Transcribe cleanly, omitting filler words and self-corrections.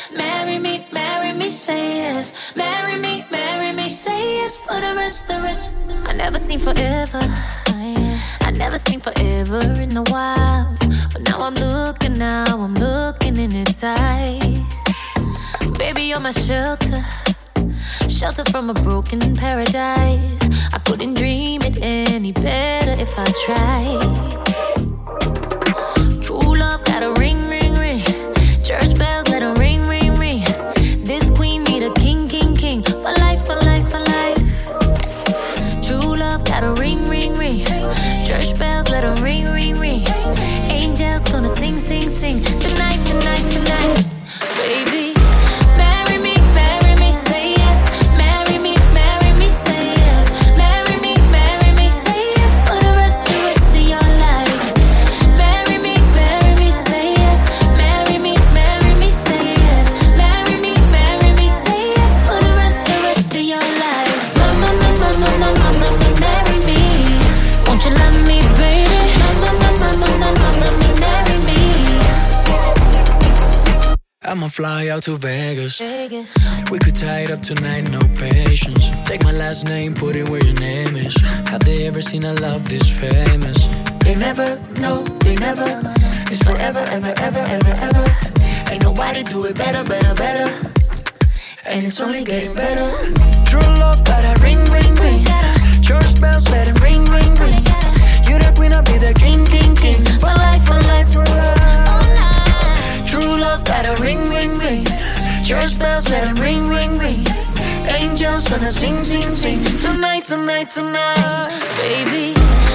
marry me, say yes. Marry me, say yes for the rest. I never seen forever. I never seen forever in the wild. But now I'm looking in its eyes. Baby, you're my shelter from a broken paradise. I couldn't dream it any better if I tried. True love got a ring, ring, ring. Church bells let 'em ring, ring, ring. This queen need a king, king, king. For life, for life, for life. True love got a ring, ring, ring. Church bells let 'em ring, ring, ring. Angels gonna sing, sing, sing. Tonight, tonight, tonight. Baby, marry me, say yes. Marry me, say yes. Marry me, say yes for the rest of your life. Marry me, say yes. Marry me, say yes. Marry me, say yes for the rest of your life. Mama, marry me. Won't you love me, baby? Mama, marry me. I'ma fly out to Vegas. We could tie it up tonight, no patience. Take my last name, put it where your name is. Have they ever seen a love this famous? They never, no, they never. It's forever, ever, ever, ever, ever. Ain't nobody do it better, better, better. And it's only getting better. True love, got a ring, ring, ring. Church bells, let it ring, ring, ring. You the queen, I'll be the king, king, king. For life, for life, for life. True love got a ring, ring, ring. Church bells let 'em ring, ring, ring. Angels gonna sing, sing, sing. Tonight, tonight, tonight. Baby,